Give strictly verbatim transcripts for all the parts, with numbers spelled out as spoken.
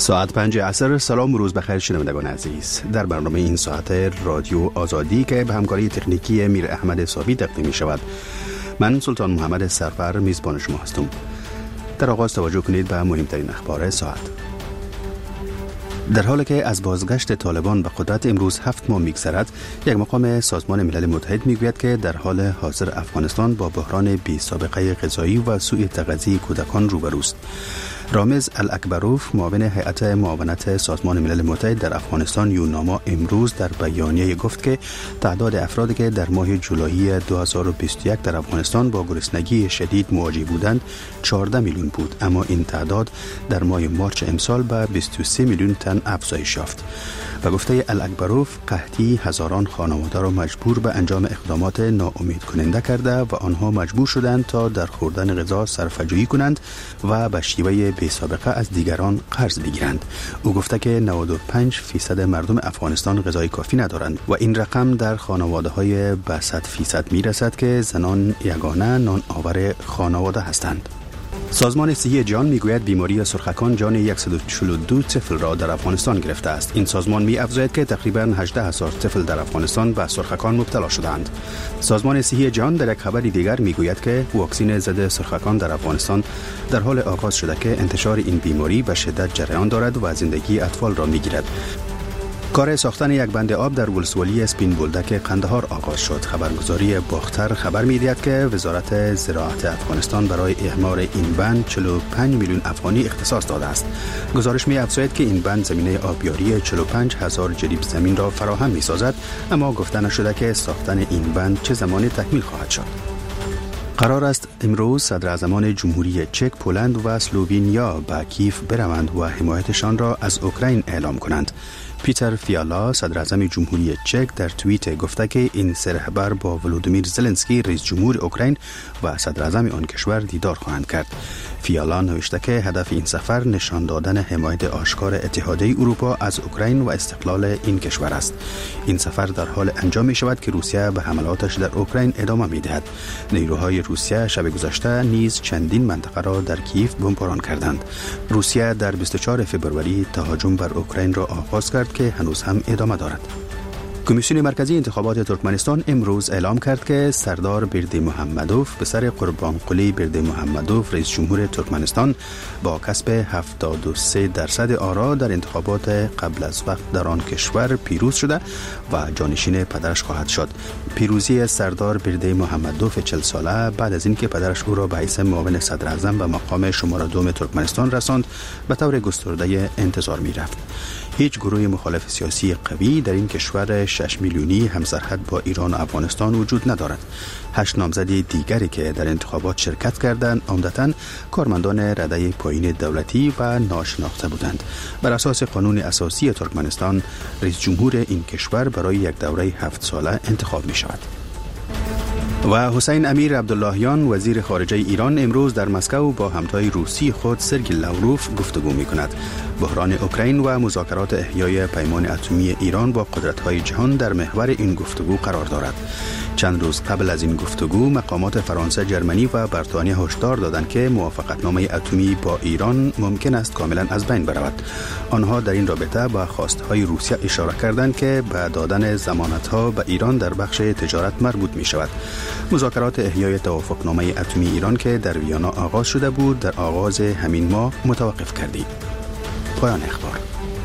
ساعت پنج عصر. سلام و روز بخیر شنوندگان عزیز. در برنامه این ساعت رادیو آزادی که به همکاری تکنیکی میر احمد صابی تقدیم می شود، من سلطان محمد سرفر میزبان شما هستم. در آغاز توجه کنید به مهمترین اخبار ساعت. در حالی که از بازگشت طالبان به قدرت امروز هفت ماه میگذرد، یک مقام سازمان ملل متحد میگوید که در حال حاضر افغانستان با بحران بی سابقه غذایی و سوء تغذیه کودکان روبروست. رامز الاکبروف، معاون هیئت معاونت سازمان ملل متحد در افغانستان یوناما، امروز در بیانیه گفت که تعداد افرادی که در ماه جولای دو هزار و بیست و یک در افغانستان با گرسنگی شدید مواجه بودند چهارده میلیون بود، اما این تعداد در ماه مارچ امسال به بیست و سه میلیون تن افزایش یافت. و گفته الاکبروف، قحطی هزاران خانواده را مجبور به انجام اقدامات ناامید کننده کرده و آنها مجبور شدند تا در خوردن غذا صرفه‌جویی کنند و به شیوه بی سابقه از دیگران قرض بگیرند. او گفته که نود و پنج درصد مردم افغانستان غذای کافی ندارند و این رقم در خانواده‌های به صد درصد میرسد که زنان یگانه نان آور خانواده هستند. سازمان صحی جهان میگوید بیماری سرخکان جان صد و چهل و دو طفل را در افغانستان گرفته است. این سازمان می‌افزاید که تقریباً هجده هزار طفل در افغانستان به سرخکان مبتلا شدند. سازمان صحی جهان در یک خبر دیگر میگوید که واکسن ضد سرخکان در افغانستان در حال آغاز شده که انتشار این بیماری به شدت جریان دارد و زندگی اطفال را میگیرد. کار ساختن یک بند آب در ولسوالی اسپین بولدک قندهار آغاز شد. خبرگزاری باختر خبر می‌دهد که وزارت زراعت افغانستان برای اعمار این بند چهل و پنج میلیون افغانی اختصاص داده است. گزارش می‌افزاید که این بند زمینه آبیاری چهل و پنج هزار جریب زمین را فراهم می‌سازد، اما گفته نشده که ساختن این بند چه زمانی تکمیل خواهد شد. قرار است امروز صدراعظمان جمهوری چک، پولند و اسلوونیا به کیف بروند و حمایتشان را از اوکراین اعلام کنند. پیتر فیالا، صدراعظم جمهوری چک، در توییت گفته که این سه رهبر با ولودیمیر زلنسکی رئیس جمهور اوکراین و صدراعظم آن کشور دیدار خواهند کرد. فیالا نوشته که هدف این سفر نشان دادن حمایت آشکار اتحادیه اروپا از اوکراین و استقلال این کشور است. این سفر در حال انجام می شود که روسیه به حملاتش در اوکراین ادامه می دهد. نیروهای روسیه شب گذشته نیز چندین منطقه را در کیف بمباران کردند. روسیه در بیست و چهارم فوریه تهاجم بر اوکراین را آغاز کرد که هنوز هم ادامه دارد. کمیسیون مرکزی انتخابات ترکمنستان امروز اعلام کرد که سردار بردیمحمدوف پسر قربانقلی بردیمحمدوف رئیس جمهور ترکمنستان با کسب هفتاد و سه درصد آرا در انتخابات قبل از وقت در آن کشور پیروز شده و جانشین پدرش خواهد شد. پیروزی سردار بردیمحمدوف چهل ساله بعد از اینکه پدرش او را به حیث معاون صدر اعظم به مقام شماره دوم ترکمنستان رساند، به طور گسترده انتظار می رفت. هیچ گروه مخالف سیاسی قوی در این کشور شش میلیونی همسرحد با ایران و افغانستان وجود ندارد. هشت نامزد دیگری که در انتخابات شرکت کردند عمدتاً کارمندان رده پایین دولتی و ناشناخته بودند. بر اساس قانون اساسی ترکمنستان، رئیس جمهور این کشور برای یک دوره هفت ساله انتخاب می شود. و حسین امیر عبداللهیان، وزیر خارجه ایران، امروز در مسکو با همتای روسی خود سرگی لاوروف گفتگو می کند. بحران اوکراین و مذاکرات احیای پیمان اتمی ایران با قدرت‌های جهان در محور این گفتگو قرار دارد. چند روز قبل از این گفتگو مقامات فرانسه، جرمنی و بریتانیا هشدار دادند که موافقتنامه اتمی با ایران ممکن است کاملا از بین برود. آنها در این رابطه به خواستهای روسیه اشاره کردند که به دادن ضمانت‌ها به ایران در بخش تجارت مربوط می شود. مذاکرات احیای توافقنامه اتمی ایران که در ویانا آغاز شده بود، در آغاز همین ماه متوقف کردید. پایان اخبار.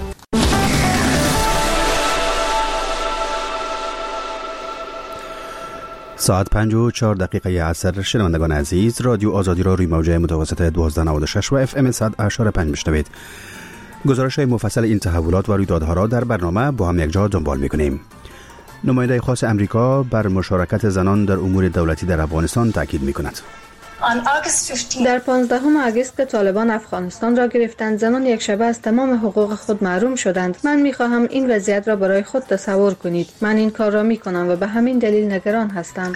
ساعت پنج و چهار دقیقه عصر. شنوندگان عزیز، رادیو آزادی را روی موجه متوسط دوازده نود و شش و اف ام صد و هشت و پنج میشنوید. گزارش های مفصل این تحولات و رویدادها را در برنامه با هم یک جا دنبال می‌کنیم. نماینده خاص امریکا بر مشارکت زنان در امور دولتی در افغانستان تاکید می‌کند. در پانزدهم آگوست که طالبان افغانستان را گرفتند، زنان یک شبه از تمام حقوق خود محروم شدند. من می‌خواهم این وضعیت را برای خود تصور کنید. من این کار را می‌کنم و به همین دلیل نگران هستم.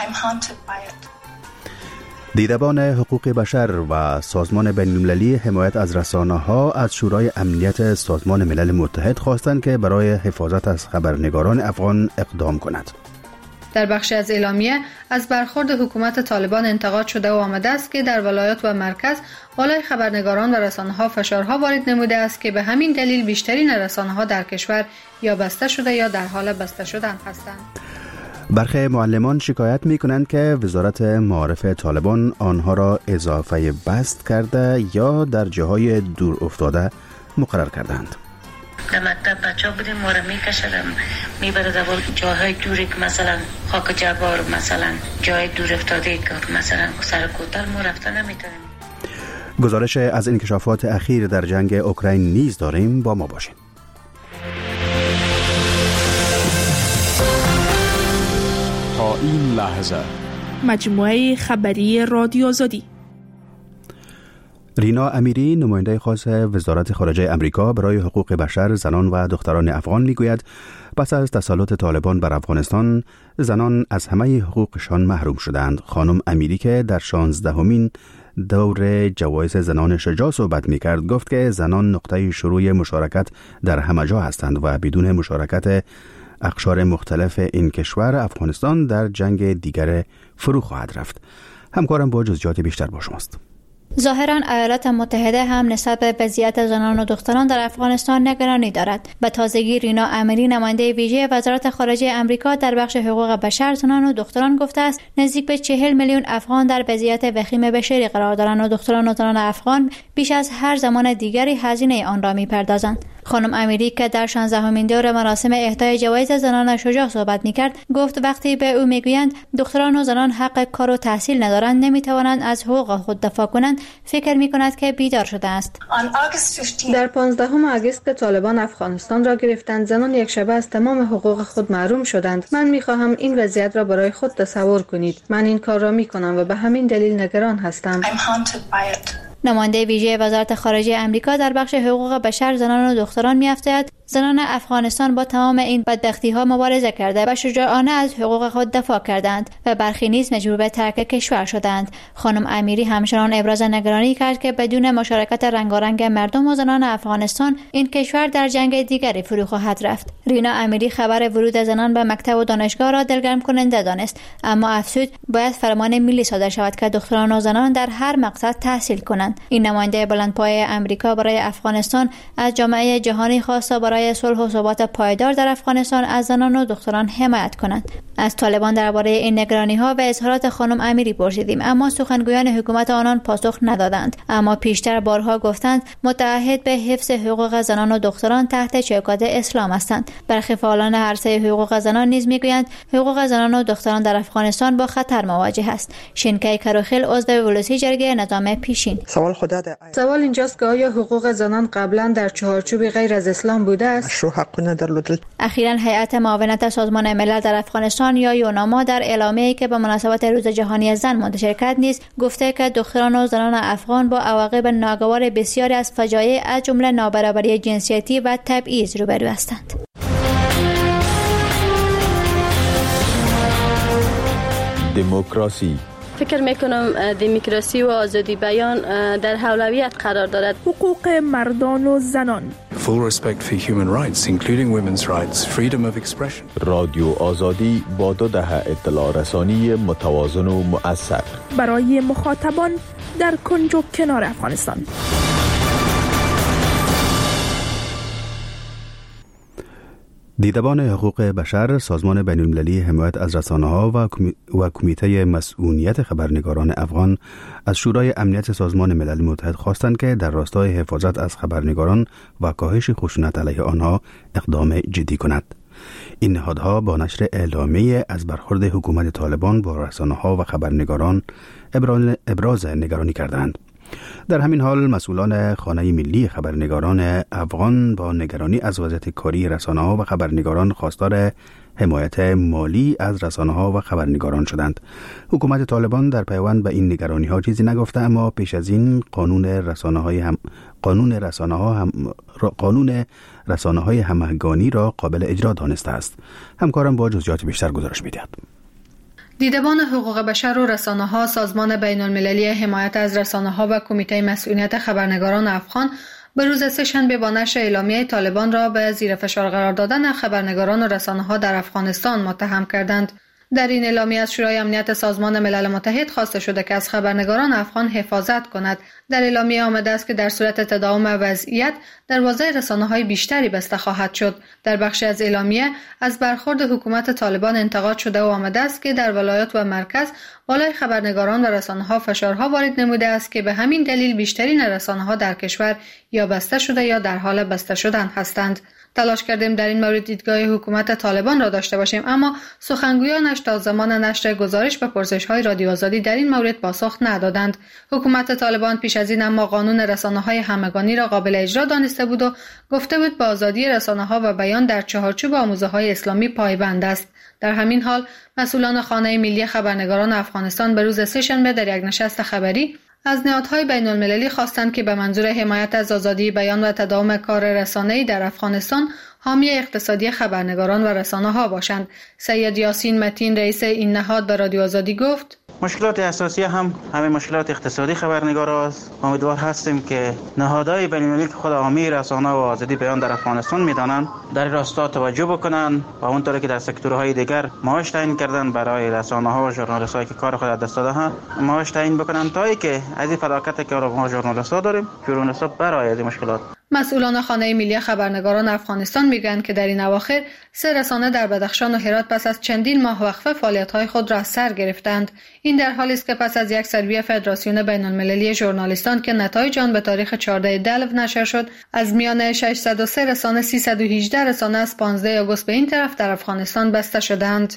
دیدبان حقوق بشر و سازمان بین‌المللی حمایت از رسانه‌ها از شورای امنیت سازمان ملل متحد خواستند که برای حفاظت از خبرنگاران افغان اقدام کند. در بخشی از اعلامیه از برخورد حکومت طالبان انتقاد شده و آمده است که در ولایات و مرکز بالای خبرنگاران و رسانه‌ها فشارها وارد نموده است که به همین دلیل بیشترین رسانه‌ها در کشور یا بسته شده یا در حال بسته شدن هستند. برخی معلمان شکایت می کنند که وزارت معارف طالبان آنها را اضافه بست کرده یا در جاهای دور افتاده مقرر کردند. در مکتب بچه ها بودیم ما را می کشدم می برد اول جاهای دوری که مثلا خاک جبار مثلا جای دور افتاده که مثلا سر کوتل ما رفته نمیتونیم. گزارش از انکشافات اخیر در جنگ اوکراین نیز داریم، با ما باشید. تا این لحظه مجموعه خبری رادیو آزادی. رینا امیری، نماینده خاص وزارت خارجه امریکا برای حقوق بشر، زنان و دختران افغان میگوید پس از تسلط طالبان بر افغانستان زنان از همه حقوقشان محروم شدند. خانم امیری که در شانزدهمین دور جوایز زنان شجاع صحبت میکرد گفت که زنان نقطه شروع مشارکت در همه جا هستند و بدون مشارکت اقشار مختلف این کشور افغانستان در جنگ دیگر فرو خواهد رفت. همکارم با جزئیات بیشتر با شماست. ظاهراً ایالات متحده هم نسبت به وضعیت زنان و دختران در افغانستان نگرانی دارد. به تازگی رینا امیری، نماینده ویژه وزارت خارجه امریکا در بخش حقوق بشر، زنان و دختران گفته است نزدیک به چهل میلیون افغان در وضعیت وخیم بشری قرار دارند و دختران و زنان افغان بیش از هر زمان دیگری هزینه آن را می‌پردازند. خانم امیری که در شانزدهمین دور مراسم اهدای جوایز زنان شجاع صحبت می‌کرد گفت وقتی به او میگویند دختران و زنان حق کار و تحصیل ندارند، نمی‌توانند از حقوق خود دفاع کنند، فکر می‌کند که بیدار شده است. در پانزدهم آگوست که طالبان افغانستان را گرفتند، زنان یک شبه از تمام حقوق خود محروم شدند. من می‌خواهم این وضعیت را برای خود تصور کنید. من این کار را می‌کنم و به همین دلیل نگران هستم. نماینده ویژه وزارت خارجه امریکا در بخش حقوق بشر، زنان و دختران می‌افزاید زنان افغانستان با تمام این بدبختی‌ها مبارزه کرده و شجاعانه از حقوق خود دفاع کردند و برخی نیز مجبور به ترک کشور شدند. خانم امیری همچنان ابراز نگرانی کرد که بدون مشارکت رنگارنگ مردم و زنان افغانستان این کشور در جنگ دیگری فرو خواهد رفت. رینا امیری خبر ورود زنان به مکتب و دانشگاه را دلگرم کننده دانست، اما افزود باید فرمان ملی صادر شود که دختران و زنان در هر مقصد تحصیل کنند. این نماینده بلندپایه امریکا برای افغانستان از جامعه جهانی خواست برای صلح و ثبات پایدار در افغانستان از زنان و دختران حمایت کنند. از طالبان درباره این نگرانی‌ها و اظهارات خانم امیری پرسیدیم، اما سخنگویان حکومت آنان پاسخ ندادند. اما پیشتر بارها گفتند متعهد به حفظ حقوق زنان و دختران تحت چوکات اسلام هستند. برخی فعالان عرصه حقوق زنان نیز میگویند حقوق زنان و دختران در افغانستان با خطر مواجه است. شینکای کاروخیل، عضو ولسی جرگه نظام پیشین: سوال خدا ده. سوال اینجاست که آیا حقوق زنان قبلا در چهارچوب غیر از اسلام بوده است؟ اخیراً هیئت معاونت سازمان ملل در افغانستان یا یوناما در اعلامیه‌ای که به مناسبت روز جهانی زن منتشر کرد نیز گفته که دختران و زنان افغان با عواقب ناگوار بسیاری از فجایع از جمله نابرابری جنسیتی و تبعیض روبرو هستند. دموکراسی. فکر میکنم دموکراسی و آزادی بیان در اولویت قرار دارد. حقوق مردان و زنان. Full respect for human rights, including women's rights, freedom of expression. رادیو آزادی با دو دهه اطلاع رسانی متوازن و مؤثر برای مخاطبان در کنج و کنار افغانستان. دیدبان حقوق بشر، سازمان بین‌المللی حمایت از رسانه‌ها و و کمیته مسئولیت خبرنگاران افغان از شورای امنیت سازمان ملل متحد خواستند که در راستای حفاظت از خبرنگاران و کاهش خشونت علیه آنها اقدام جدی کند. این نهادها با نشر اعلامیه از برخورد حکومت طالبان با رسانه‌ها و خبرنگاران ابراز نگرانی کردند. در همین حال مسئولان خانه ملی خبرنگاران افغان با نگرانی از وضعیت کاری رسانه‌ها و خبرنگاران خواستار حمایت مالی از رسانه‌ها و خبرنگاران شدند. حکومت طالبان در پیوند به این نگرانی‌ها چیزی نگفته، اما پیش از این قانون رسانه‌های هم قانون رسانه‌ها هم قانون رسانه‌های همگانی را قابل اجرا دانسته است. همکارم با جزئیات بیشتر گزارش می‌دهد. دیدبان حقوق بشر و رسانه‌ها، سازمان بین‌المللی حمایت از رسانه‌ها و کمیته مسئولیت خبرنگاران افغان به روز سه‌شنبه با نشر اعلامیه طالبان را به زیر فشار قرار دادن خبرنگاران و رسانه‌ها در افغانستان متهم کردند. در این اعلامیه از شورای امنیت سازمان ملل متحد خواسته شده که از خبرنگاران افغان حفاظت کند. در اعلامیه آمده است که در صورت تداوم وضعیت دروازه رسانه‌های بیشتری بسته خواهد شد. در بخشی از اعلامیه از برخورد حکومت طالبان انتقاد شده و آمده است که در ولایات و مرکز بالای خبرنگاران و رسانه‌ها فشارها وارد نموده است که به همین دلیل بیشترین رسانه‌ها در کشور یا بسته شده یا در حال بسته شدن هستند. تلاش کردیم در این مورد دیدگاه حکومت طالبان را داشته باشیم، اما سخنگویانش تا زمان نشر گزارش به پرسش‌های رادیو آزادی در این مورد پاسخ ندادند. حکومت طالبان پیش از این اما قانون رسانه‌های همگانی را قابل اجرا دانسته بود و گفته بود به آزادی رسانه‌ها و بیان در چهارچوب آموزه‌های اسلامی پایبند است. در همین حال مسئولان خانه ملی خبرنگاران افغانستان به روز سه‌شنبه در یک نشست خبری از نهادهای بین المللی خواستند که به منظور حمایت از آزادی بیان و تداوم کار رسانه‌ای در افغانستان حامی اقتصادی خبرنگاران و رسانه‌ها باشند. سید یاسین متین رئیس این نهاد به رادیو آزادی گفت: مشکلات اساسی هم همین مشکلات اقتصادی خبرنگاراست. امیدوار هستیم که نهادهای بین‌المللی که خود حامی رسانه و آزادی بیان در افغانستان میدانند در راستا توجه بکنند و اونطوری که در سکتورهای دیگر معاش تعیین کردن برای رسانه‌ها و ژورنالیست‌هایی که کار خود از دست داده‌اند معاش تعیین بکنند تا اینکه از این فلاکتی که ما ژورنالیست‌ها داریم ژورنالیست‌ها برای از این مشکلات. مسئولان خانه ملی خبرنگاران افغانستان میگویند که در این اواخر سه رسانه در بدخشان و هرات پس از چندین ماه وقفه فعالیت‌های خود را از سر گرفتند. این در حالی است که پس از یک سروی فدراسیون بین‌المللی ژورنالیستان که نتایج آن به تاریخ چهاردهم دلو نشر شد، از میان ششصد و سه رسانه سیصد و هجده رسانه از پانزدهم آگوست به این طرف در افغانستان بسته شدند.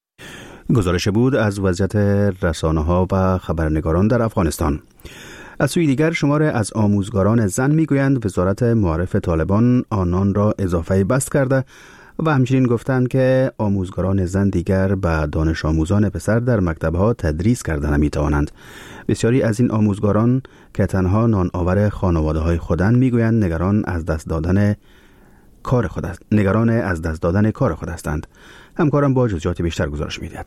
گزارش بود از وضعیت رسانه‌ها و خبرنگاران در افغانستان. از سوی دیگر شماره از آموزگاران زن میگویند وزارت معارف طالبان آنان را اضافه بست کرده و همچنین گفتند که آموزگاران زن دیگر به دانش آموزان پسر در مکتبها تدریس کرده نمیتوانند. بسیاری از این آموزگاران که تنها نان آور خانواده های خودند میگویند نگران از دست دادن کار خود است. نگران از دست دادن کار خود هستند. همکارم با جزئیات بیشتر گزارش می‌دهد.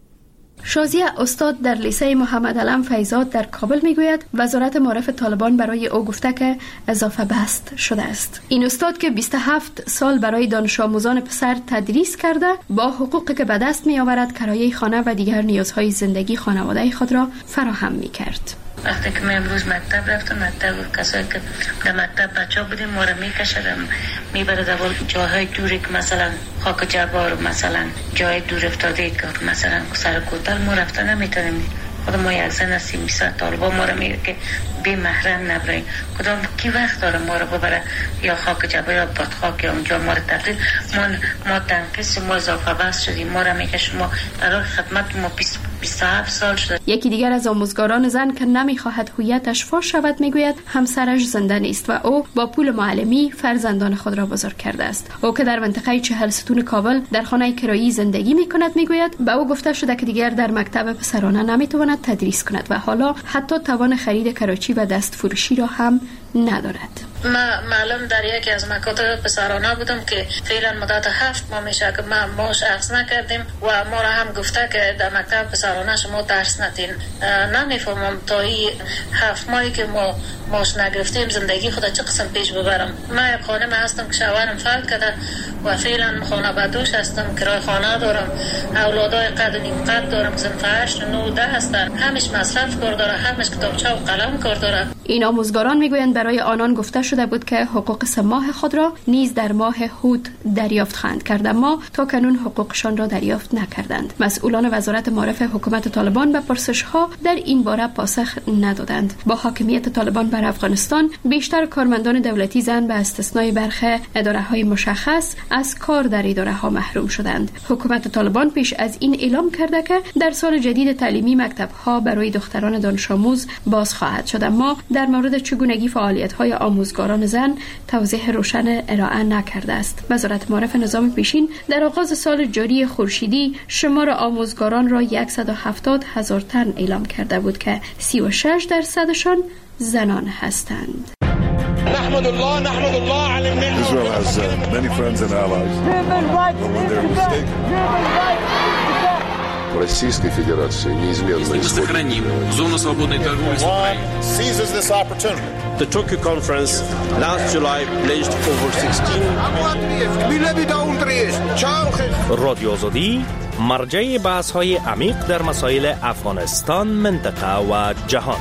شازیه استاد در لیسه محمد علم فیضات در کابل میگوید وزارت معارف طالبان برای او گفته که اضافه بست شده است. این استاد که بیست و هفت سال برای دانش آموزان پسر تدریس کرده با حقوقی که به دست می آورد کرایه خانه و دیگر نیازهای زندگی خانواده خود را فراهم می کرد. وقتی که من امروز مکتب رفتم، مکتب کسایی که در مکتب بچه بودیم ما را میکشدم میبرد اول جاهای دوری که مثلا خاک جبار، مثلا جای دور افتاده که مثلا سر کوتل ما رفتن نمیتونیم. خود ما یک زن هستیم بیست طالبا ما را میگه که بی محرم نبرین، کدام کی وقت داره ما را ببره یا خاک جبار یا بدخاک یا اونجا ما را تبدیل ما ما تنقیص ما اضافه بس شدیم. ما را میگه شما در خدمت ما بیست بیست و هفت سال شد. یکی دیگر از آموزگاران زن که نمیخواهد هویتش فاش شود میگوید همسرش زنده نیست و او با پول معلمی فرزندان خود را بزرگ کرده است. او که در منطقه چهل ستون کابل در خانه کرایی زندگی میکند میگوید به او گفته شده که دیگر در مکتب پسرانه نمیتواند تدریس کند و حالا حتی توان خرید کراچی و دست فروشی را هم ندارد. ما معلوم در یکی از مکاتب پسرانه بودم که فعلا مدت هفت ماه میشه که ما ماش اخذ نکردیم و ما را هم گفته که در مکتب پسرانه شما درس ندین. نمیفهمم تا این هفت ماهی که ما ماش نگرفتیم زندگی خود چه قسم پیش ببرم. ما یک خانم هستم که شوهرم فوت کرده و فعلا خانه بدوش هستم، کرای خانه دارم، اولادای قد و نیم قد دارم، صنف هشت و نه و ده هستن، همش مصرف کار داره، همش کتابچه و قلم کار داره. این آموزگاران میگویند برای آنان گفته شده بود که حقوق سه ماه خود را نیز در ماه هود دریافت خواهند کرد، اما تا کنون حقوقشان را دریافت نکردند. مسئولان وزارت معارف حکومت طالبان به پرسش‌ها در این باره پاسخ ندادند. با حاکمیت طالبان بر افغانستان بیشتر کارمندان دولتی زن به استثنای برخی اداره‌های مشخص از کار در اداره‌ها محروم شدند. حکومت طالبان پیش از این اعلام کرده که در سال جدید تعلیمی مکتب‌ها برای دختران دانش آموز باز خواهد شد، اما در مورد چگونگی فعالیت‌های آموزگاران زن توضیح روشن ارائه نکرده است. وزارت معارف نظام پیشین در آغاز سال جاری خورشیدی شمار آموزگاران را صد و هفتاد هزار تن اعلام کرده بود که سی و شش درصدشان زنان هستند. نحمد الله نحمد الله على النعمة. Israel has uh, many friends and allies. But when they're mistaken. Российской Федерации неизменно исходит. Зону свободной торговли с Украиной. The Tokyo Conference last July pledged over sixteen. رادیو آزادی مرجع بحث‌های عمیق در مسائل افغانستان، منطقه و جهان.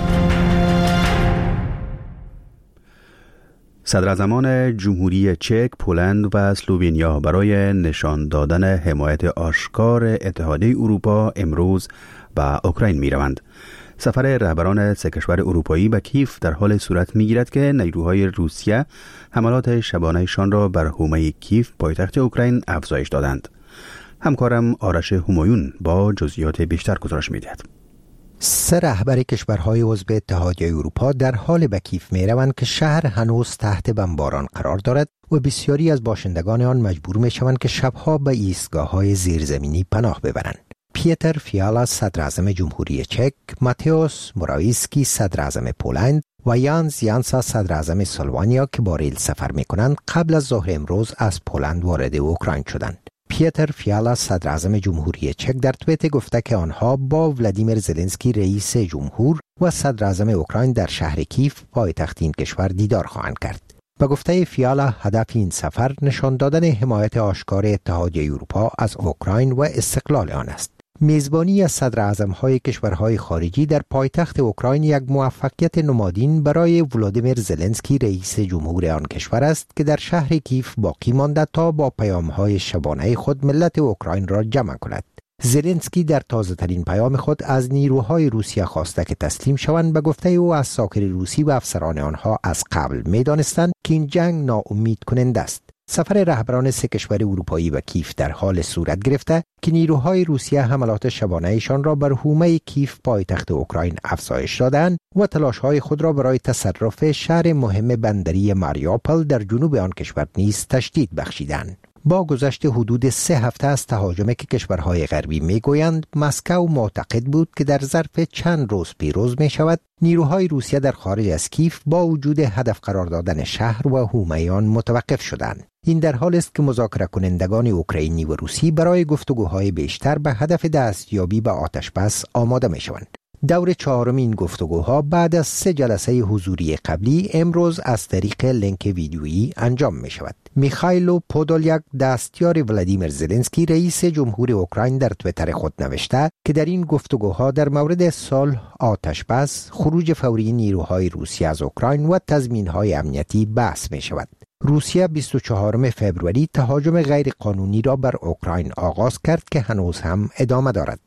صدراعظمان جمهوری چک، پولند و اسلوونیا برای نشان دادن حمایت آشکار اتحادیه اروپا امروز به اوکراین می‌روند. سفر رهبران سه کشور اروپایی به کیف در حال صورت می‌گیرد که نیروهای روسیه حملات شبانه‌شان را بر حومه کیف پایتخت اوکراین افزایش دادند. همکارم آرش همایون با جزئیات بیشتر گزارش می‌دهد. سه رهبر کشورهای عضو اتحادیه اروپا در حال به کیف می‌روند که شهر هنوز تحت بمباران قرار دارد و بسیاری از باشندگان آن مجبور می‌شوند که شبها به ایستگاه‌های زیرزمینی پناه ببرند. پیتر فیالا صدراعظم جمهوری چک، ماتئوس موراویسکی صدراعظم پولند و یانز یانسا صدراعظم اسلوونیا که با ریل سفر می‌کنند قبل از ظهر امروز از پولند وارد اوکراین شدند. پیتر فیالا صدراعظم جمهوری چک در توییت گفته که آنها با ولادیمیر زلنسکی رئیس جمهور و صدراعظم اوکراین در شهر کیف پایتخت این کشور دیدار خواهند کرد. به گفته فیالا هدف این سفر نشان دادن حمایت آشکار اتحادیه اروپا از اوکراین و استقلال آن است. میزبانی از صدراعظم‌های کشورهای خارجی در پایتخت اوکراین یک موفقیت نمادین برای ولادیمیر زلنسکی رئیس جمهور آن کشور است که در شهر کیف باقی مانده تا با پیام‌های شبانه خود ملت اوکراین را جمع کند. زلنسکی در تازه‌ترین پیام خود از نیروهای روسیه خواسته که تسلیم شوند. به گفته او اساکر روسی و افسران آنها از قبل می‌دانستند که این جنگ ناامید کننده است. سفر رهبران سه کشور اروپایی به کیف در حال صورت گرفته که نیروهای روسیه حملات شبانه‌شان را بر حومه کیف پایتخت اوکراین افزایش دادند و تلاش‌های خود را برای تصرف شهر مهم بندری ماریوپول در جنوب آن کشور نیز تشدید بخشیدند. با گذشت حدود سه هفته از تهاجمی که کشورهای غربی میگویند مسکو معتقد بود که در ظرف چند روز پیروز می شود، نیروهای روسیه در خارج از کیف با وجود هدف قرار دادن شهر و حومه آن متوقف شدند. این در حالی است که مذاکره کنندگان اوکراینی و روسی برای گفتگوهای بیشتر به هدف دستیابی به آتشبس آماده می شوند. دور چهارم این گفتگوها بعد از سه جلسه حضوری قبلی امروز از طریق لینک ویدیویی انجام می شود. میخائیلو پودولیاک دستیار ولادیمیر زلنسکی رئیس جمهور اوکراین در توییتر خود نوشته که در این گفتگوها در مورد صلح، آتشبس، خروج فوری نیروهای روسی از اوکراین و تضمین‌های امنیتی بحث می شود. روسیه بیست و چهارم فوریه تهاجم غیر قانونی را بر اوکراین آغاز کرد که هنوز هم ادامه دارد.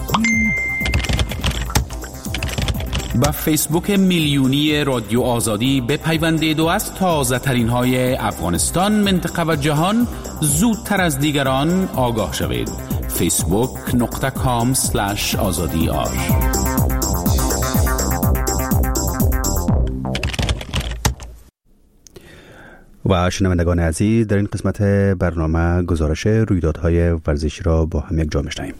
با فیسبوک میلیونی رادیو آزادی بپیوندید و از تازه ترین های افغانستان، منطقه و جهان زودتر از دیگران آگاه شوید. فیسبوک نقطه کام سلش آزادی آر. و شنوندگان عزیز، در این قسمت برنامه گزارش رویدادهای ورزشی را با هم یک جا می‌شنویم.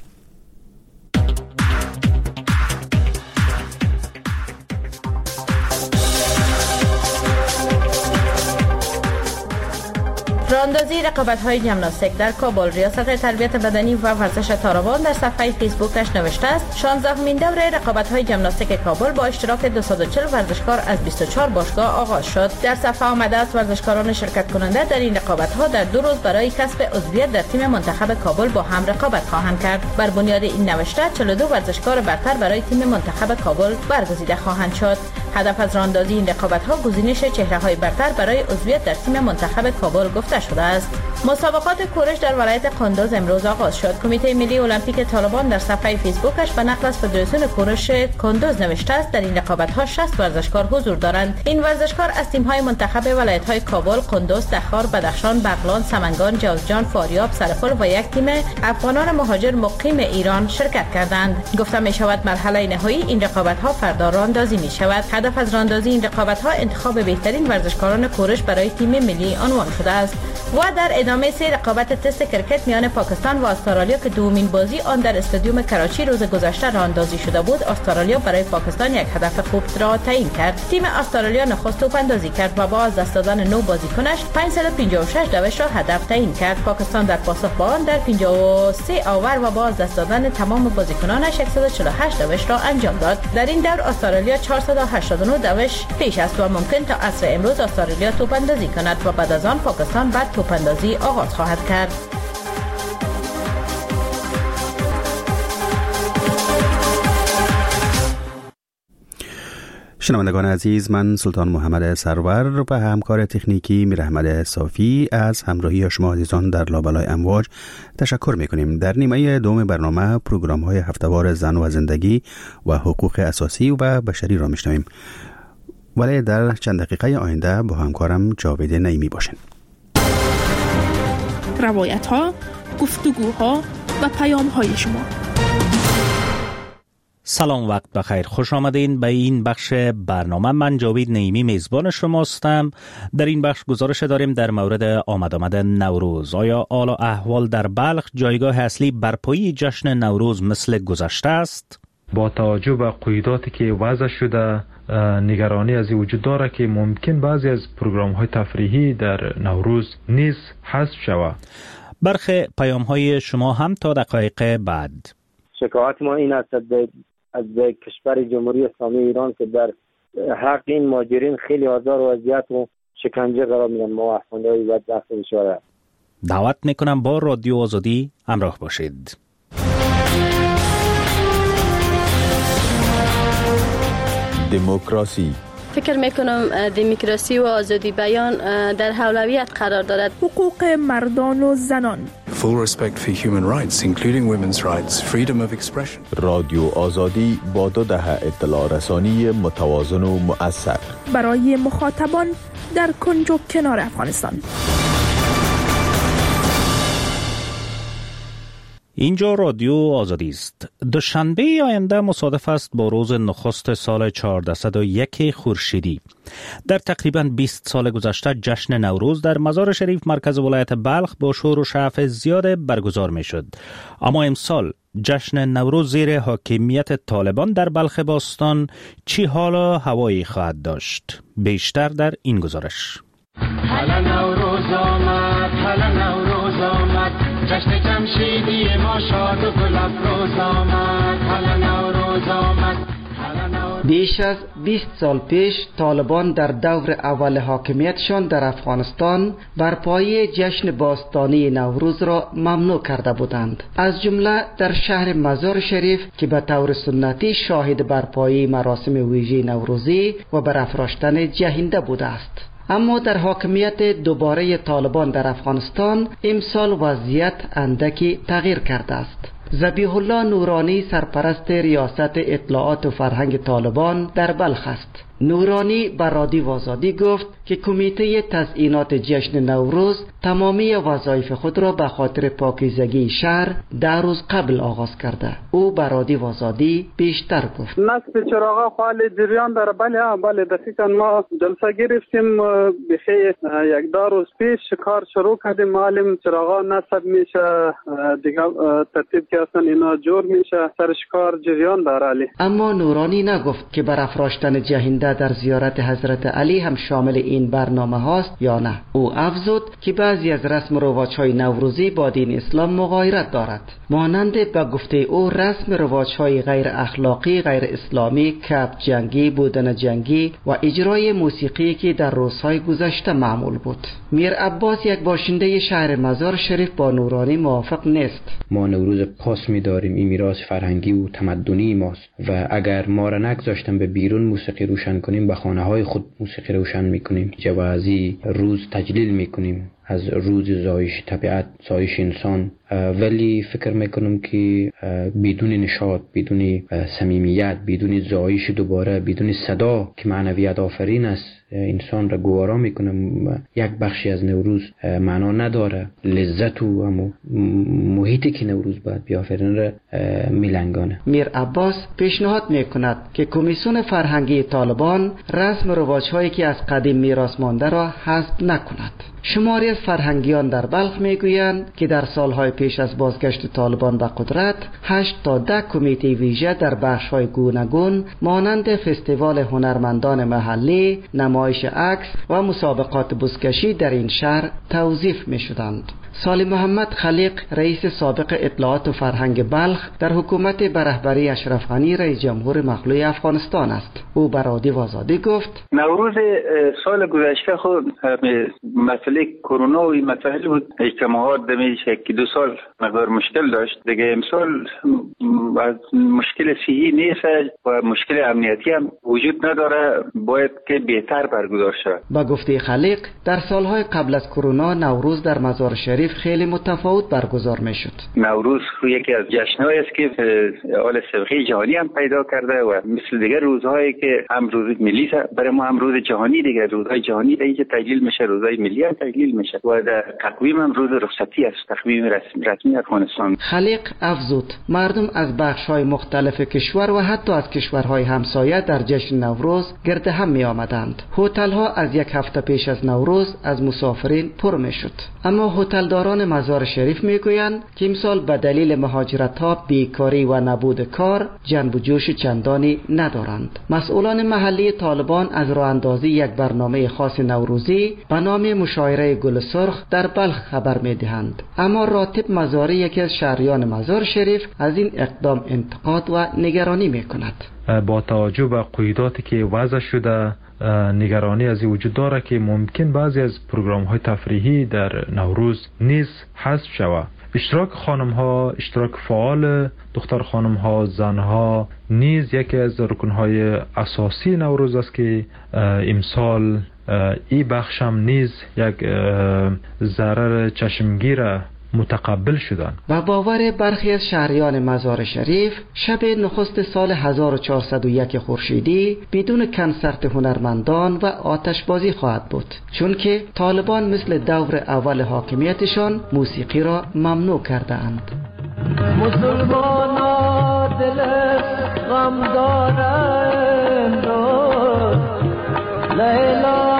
راهاندازی رقابت‌های ژیمناستیک در کابل. ریاست تربیت بدنی و ورزش تارابان در صفحه فیسبوکش نوشته است: شانزدهمین دوره رقابت‌های ژیمناستیک کابل با اشتراک دویست و چهل ورزشکار از بیست و چهار باشگاه آغاز شد. در صفحه آمده است ورزشکاران شرکت کننده در این رقابت‌ها در دو روز برای کسب عضویت در تیم منتخب کابل با هم رقابت خواهند کرد. بر بنیاد این نوشته چهل و دو ورزشکار برتر برای تیم منتخب کابل برگزیده خواهند شد. هدف از راهاندازی این رقابت‌ها گزینش چهره‌های برتر برای عضویت در تیم منتخب کابل گفته شده است. مسابقات کورش در ولایت قندوز امروز آغاز شد. کمیته ملی المپیک طالبان در صفحه فیسبوکش به نقل از فدراسیون کورش کندوز نوشته است: در این رقابت‌ها شصت ورزشکار حضور دارند. این ورزشکار از تیم‌های منتخب ولایت‌های کابل، قندوز، تخار، بدخشان، بغلان، سمنگان، جوزجان، فاریاب، سرپل و یک تیم افغانان مهاجر مقیم ایران شرکت کردند. گفته می‌شود مرحله نهایی این رقابت‌ها فردا راهاندازی می‌شود. هدف از راهاندازی این رقابت‌ها انتخاب بهترین ورزشکاران کورش برای تیم ملی عنوان شده است. و در ادامه سه رقابت تست کرکت میان پاکستان و استرالیا که دومین بازی آن در استادیوم کراچی روز گذشته راه اندازی شده بود، استرالیا برای پاکستان یک هدف خوب را تعیین کرد. تیم استرالیا نخست توپ اندازی کرد و با از دست دادن نو بازیکنش پانصد و پنجاه و شش دوش را هدف تعیین کرد. پاکستان در پاسخ به آن در پنجاه و سه آور و با از دست دادن تمام بازیکنانش صد و چهل و هشت دوش را انجام داد. در این دور استرالیا چهارصد و هشتاد و نه دوش پیش است و ممکن تا عصر امروز استرالیا توپ اندازی کند و بعد از آن پاکستان بعد توپ اندازی آغاز خواهد کرد. شنوندگان عزیز، من سلطان محمد سرور و همکار تکنیکی میر احمد صافی از همراهی شما عزیزان در لابلای امواج تشکر میکنیم. در نیمه دوم برنامه پروگرام های هفته‌وار زن و زندگی و حقوق اساسی و بشری را میشنویم، ولی در چند دقیقه آینده با همکارم جاوید نعیمی باشین. روایت ها، گفتگوها و پیام های شما. سلام، وقت بخیر، خوش آمدین به این بخش برنامه. من جاوید نعیمی میزبان شماستم. در این بخش گزارش داریم در مورد آمد آمد نوروز. آیا حال و احوال در بلخ جایگاه اصلی برپایی جشن نوروز مثل گذشته است؟ با توجه به قیوداتی که وضع شده، نگرانی از وجود داره که ممکن بعضی از پروگرام های تفریحی در نوروز نیز حذف شود. برخی پیام های شما هم تا دقایق بعد. شکایت ما این است از کشور جمهوری اسلامی ایران که در حق این مهاجرین خیلی آزار و اذیت و شکنجه قرار میدن. ما افغان‌های و دست اشاره دعوت میکنم با رادیو آزادی همراه باشید. دموکراسی. فکر میکنم دموکراسی و آزادی بیان در اولویت قرار دارد. حقوق مردان و زنان. Full respect for human rights, including women's rights, freedom of expression. رادیو آزادی با دو دهه اطلاع رسانی متوازن و مؤثر برای مخاطبان در کنج و کنار افغانستان. اینجا رادیو آزادی است. دوشنبه آینده مصادف است با روز نخست سال چهارصد و یک خورشیدی. در تقریباً بیست سال گذشته جشن نوروز در مزار شریف مرکز ولایت بلخ با شور و شعف زیاد برگزار می شد. اما امسال جشن نوروز زیر حاکمیت طالبان در بلخ باستان چی حال و هوایی خواهد داشت؟ بیشتر در این گزارش. حالا نوروز آمد، حالا نوروز آمد، جشن جمشیدی ما شاد و گل افروز آمد. حالا نوروز آمد. بیش از بیست سال پیش طالبان در دور اول حاکمیتشان در افغانستان برپایی جشن باستانی نوروز را ممنوع کرده بودند، از جمله در شهر مزار شریف که به طور سنتی شاهد برپایی مراسم ویژه نوروزی و برافراشتن جهنده بوده است. اما در حاکمیت دوباره طالبان در افغانستان امسال وضعیت اندکی تغییر کرده است. ذبیح الله نورانی سرپرست ریاست اطلاعات و فرهنگ طالبان در بلخ است. نورانی به رادیو آزادی گفت که کمیته تزیینات جشن نوروز تمامی وظایف خود را به خاطر پاکیزگی شهر ده روز قبل آغاز کرده. او به رادیو آزادی بیشتر گفت. نصب چراغا فعال جریان داره. بله بله دقیقاً ما جلسه گرفتیم بخی یک دو روز پیش کار شروع کردیم. معلم چراغا نصب میشه، دیگه ترتیب که اصلا اینا جور میشه، سرش کار جریان داره. علی اما نورانی نگفت که برافراشتن جهنده در زیارت حضرت علی هم شامل این برنامه هاست یا نه. او افزود که بعضی از رسم و رواج‌های نوروزی با دین اسلام مغایرت دارد. مانند به گفته او رسم رواج‌های غیر اخلاقی، غیر اسلامی، کپ جنگی، بودن جنگی و اجرای موسیقی که در روزهای گذشته معمول بود. میر عباس یک باشنده شهر مزار شریف با نورانی موافق نیست. ما نوروز خاص می داریم، این میراث فرهنگی و تمدنی ماست و اگر ما را نگذاشتن به بیرون موسیقی روشن کنیم، به خانه های خود موسیقی روشن میکنیم، جوازی روز تجلیل میکنیم از روز زایش طبیعت، زایش انسان. ولی فکر میکنم که بدون نشاط، بدون صمیمیت، بدون زایش دوباره، بدون صدا که معنویت آفرین است انسان را گوارا میکنم، یک بخشی از نوروز معنا نداره. لذت و همو محیطی که نوروز باید بیافرین را میلنگانه. میر عباس پیشنهاد میکند که کمیسیون فرهنگی طالبان رسم و رواج‌هایی که از قدیم میراث مانده را حذف نکند. شماری از فرهنگیان در بلخ میگویند که در سالهای پیش از بازگشت طالبان به قدرت هشت تا ده کمیته ویژه در بخش‌های گوناگون مانند فستیوال هنرمندان محلی، نمایش عکس و مسابقات بزکشی در این شهر توظیف می‌شدند. سالی محمد خلیق رئیس سابق اطلاعات و فرهنگ بلخ در حکومت به رهبری اشرف غنی رئیس جمهور مخلوع افغانستان است. او بر رادیو آزادی گفت نوروز سال گذشته خود مسئله کرونا و این مسائل بود، اجتماعات دمیش که دو سال مقدار مشکل داشت. دیگه امسال از مشکل صحی نیست و مشکل امنیتی هم وجود نداره، باید که بهتر برگزار شود. با گفته خلیق در سالهای قبل از کرونا نوروز در مزار شریف خیلی متفاوت برگزار می شد. نوروز یکی از جشن‌هایی است که حال سابقه جهانی هم پیدا کرده و مثل دیگر روزهایی که هم روز ملی برای ما هم روز جهانی، دیگر روزهای جهانی در اینجا تجلیل میشه، روزهای ملی هم تجلیل میشه و در تقویم هم روز رخصتی است، تقویم رسمی رسمی افغانستان. خلیق افزود مردم از بخش‌های مختلف کشور و حتی از کشورهای همسایه در جشن نوروز گرد هم می آمدند. هتل‌ها از یک هفته پیش از نوروز از مسافرین پر می شد. اما هتلداران مزار شریف میگویند که امسال به دلیل مهاجرت‌ها، بیکاری و نبود کار جنب و جوش چندانی ندارند. مسئولان محلی طالبان از راه اندازی یک برنامه خاص نوروزی به نام مشاعره گل سرخ در بلخ خبر میدهند، اما راتب مزاری یکی از شهریان مزار شریف از این اقدام انتقاد و نگرانی میکند. با توجه به قیوداتی که وضع شده نگرانی از این وجود داره که ممکن بعضی از پروگرام های تفریحی در نوروز نیز حذف شود. اشتراک خانم ها، اشتراک فعال دختر خانم ها، زن ها نیز یکی از رکن های اساسی نوروز است که امسال این بخش هم نیز یک ضرر چشمگیر متقبل شدند. و باور برخی از شهریان مزار شریف شب نخست سال هزار و چهارصد و یک خورشیدی بدون کنسرت هنرمندان و آتشبازی خواهد بود، چون که طالبان مثل دور اول حاکمیتشان موسیقی را ممنوع کرده اند. مسلمانا دل غم دارند لیلا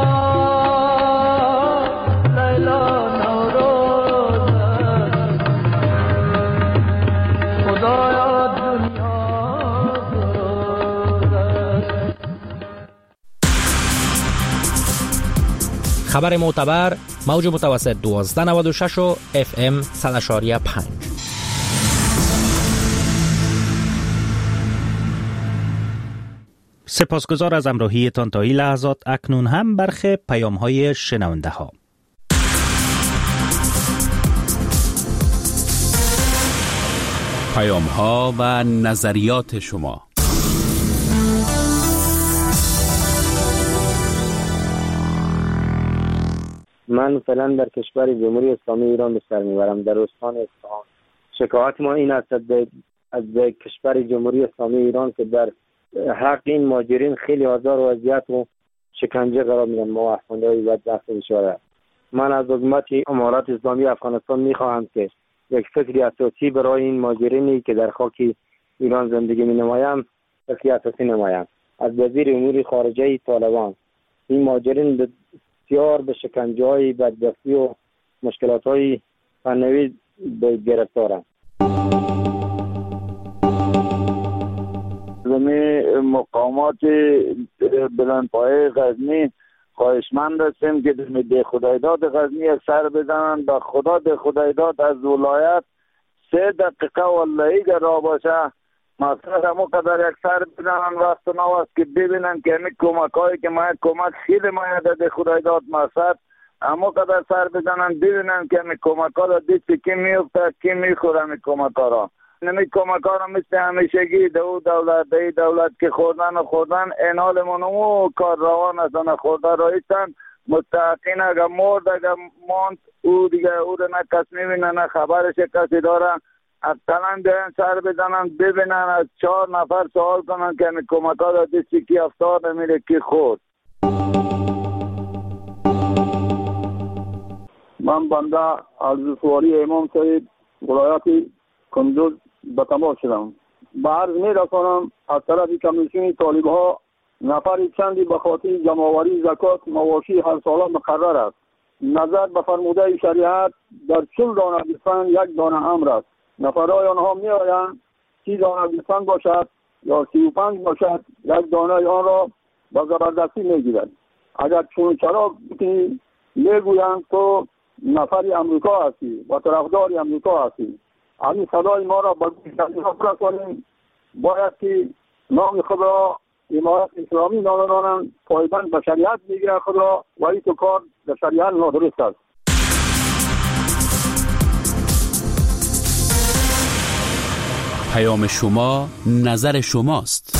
خبر معتبر موج متوسط دوازده نود و شش و اف ام صد و پنج. سپاسگزار از همراهیتان تا این لحظات. اکنون هم برخ پیام های شنونده ها. پیام ها و نظریات شما. من فعلا در کشور جمهوری اسلامی ایران به سر میبرم، در استان اصفهان. شکایت ما این است از کشور جمهوری اسلامی ایران که در حق این مهاجرین خیلی آزار و اذیت و شکنجه قرار میدن. ما افغان‌های بدبخت بیچاره. من از حکومت امارات اسلامی افغانستان میخواهم که یک فکری اساسی برای این مهاجرینی که در خاک ایران زندگی مینمایند فکری اساسی نمایند. از وزیر امور خارجه طالبان این مهاجرین بسیار به شکنجه‌های بدبختی و مشکلات‌های فنی گرفتارند. زمین مقامات بلندپایه غزنی خواهشمند هستیم که ده خدایداد غزنی یک سر بزنن. به خدا ده خدایداد از ولایت سه دقیقه والله اگر را باشه مثلا همو قدر یک سر بزنن وقت نواست که ببینن که همی کمک هایی که ما کمک خیلی ما ده خدایداد مقصد همو قدر سر بزنن ببینن که همی کمک ها را دیست که میفته که میخور همی کمک ها را نمی کمک ها را مثل همیشگی دو دولت دی دولت که خوردن و خوردن این حال منمو کار روان هستن خوردن رایستن مستحقین اگر مرد اگر ماند او دیگه او را نه کس میبینه نه خبرش کسی داره اقتلن بیان سر بزنن ببینن از چهار نفر سوال کنن که همی کمک ها را دیستی کی افتاد میره کی خورد. من بنده عرضسواری امام صاحب ولایت کندوز به تماس شدم. به عرض می رسانم از طرف کمیسیون طالب ها نفر چندی به خاطر جمعآوری زکات مواشی هر ساله مقرر است نظر به فرموده شریعت در چون دانه گوسفند یک دانه امر است. نفرای آنها می آیند سی دانه گوسفند باشد یا سی و پنج باشد، یک دانه آن را با زبردستی می گیرد. اگر چون چرا بکنی میگویند تو نفری امریکا هستی و طرفدار امریکا هستی. همین صدای ما را با شریعت برسانیم. باید که نام خود را امارت اسلامی نامانند پایبند به شریعت میگیرد خود را و این تو کار به شریعت نادرست است. پیام شما، نظر شماست.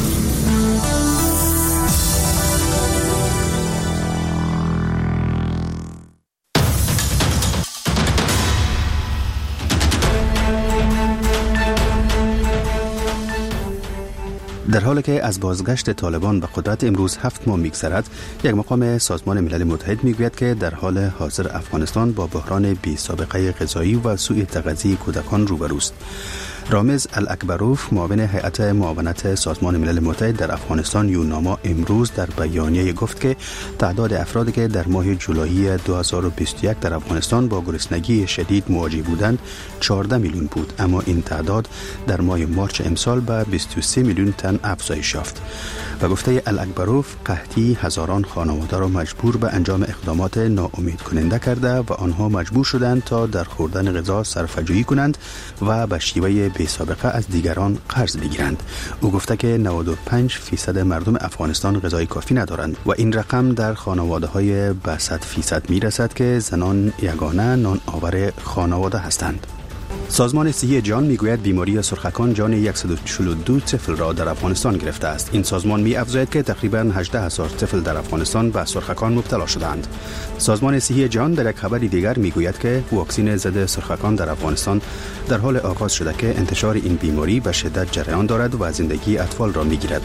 در حالی که از بازگشت طالبان به قدرت امروز هفت ماه میگذرد، یک مقام سازمان ملل متحد میگوید که در حال حاضر افغانستان با بحران بی سابقه غذایی و سوء تغذیه کودکان روبروست. رامز الاکبروف، معاون هیئت معاونت سازمان ملل متحد در افغانستان یوناما، امروز در بیانیه گفت که تعداد افرادی که در ماه جولای دو هزار و بیست و یک در افغانستان با گرسنگی شدید مواجه بودند چهارده میلیون بود، اما این تعداد در ماه مارچ امسال به بیست و سه میلیون تن افزایش یافت. و گفته الاکبروف، قحطی هزاران خانواده را مجبور به انجام اقدامات ناامید کننده کرده و آنها مجبور شدند تا در خوردن غذا صرفه‌جویی کنند و به شیوه بی سابقه از دیگران قرض بگیرند. او گفته که نود و پنج فیصد مردم افغانستان غذای کافی ندارند و این رقم در خانواده‌های به صد فیصد میرسد که زنان یگانه نان آور خانواده هستند. سازمان صحی جهان میگوید بیماری سرخکان جان صد و چهل و دو طفل را در افغانستان گرفته است. این سازمان می‌افزاید که تقریباً هجده هزار طفل در افغانستان به سرخکان مبتلا شدند. سازمان صحی جهان در یک خبر دیگر میگوید که واکسن ضد سرخکان در افغانستان در حال آغاز شده که انتشار این بیماری به شدت جریان دارد و زندگی اطفال را میگیرد.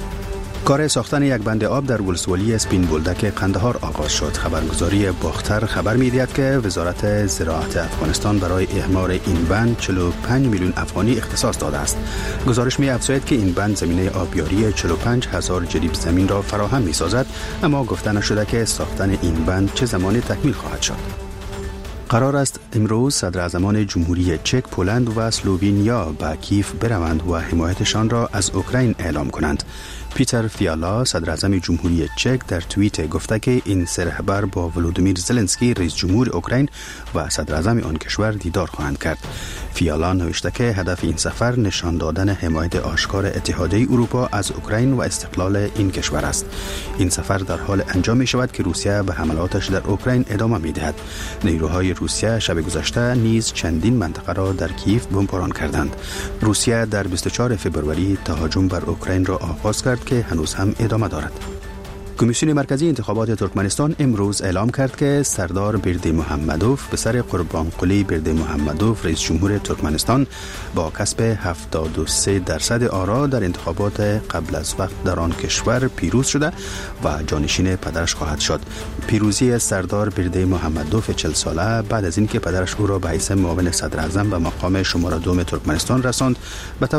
کار ساختن یک بند آب در ولسوالی اسپین بولدک قندهار آغاز شد. خبرگزاری باختر خبر می‌دهد که وزارت زراعت افغانستان برای اعمار این بند چهل و پنج میلیون افغانی اختصاص داده است. گزارش می‌افزاید که این بند زمینه آبیاری چهل و پنج هزار جریب زمین را فراهم می‌سازد، اما گفته نشده که ساختن این بند چه زمانی تکمیل خواهد شد. قرار است امروز صدراعظمان جمهوری چک، پولند و اسلوونیا به کیف بروند و حمایتشان را از اوکراین اعلام کنند. پیتر فیالا، صدراعظم جمهوری چک، در توییت گفته که این سه رهبر با ولودیمیر زلنسکی، رئیس جمهور اوکراین و صدراعظم آن کشور دیدار خواهند کرد. فیالا نوشته که هدف این سفر نشان دادن حمایت آشکار اتحادیه اروپا از اوکراین و استقلال این کشور است. این سفر در حال انجام می شود که روسیه به حملاتش در اوکراین ادامه می دهد. نیروهای روسیه شب گذشته نیز چندین منطقه را در کیف بمباران کردند. روسیه در بیست و چهارم فوریه تهاجم بر اوکراین را آغاز کرد که هنوز هم ادامه دارد. کمیسیون مرکزی انتخابات ترکمنستان امروز اعلام کرد که سردار بردی محمدوف پسر قربانقلی بردی محمدوف، رئیس جمهور ترکمنستان، با کسب هفتاد و سه درصد آرا در انتخابات قبل از وقت در آن کشور پیروز شده و جانشین پدرش خواهد شد. پیروزی سردار بردی محمدوف چهل ساله بعد از اینکه پدرش او را به حیث معاون صدراعظم به مقام شماره دوم ترکمنستان رساند، به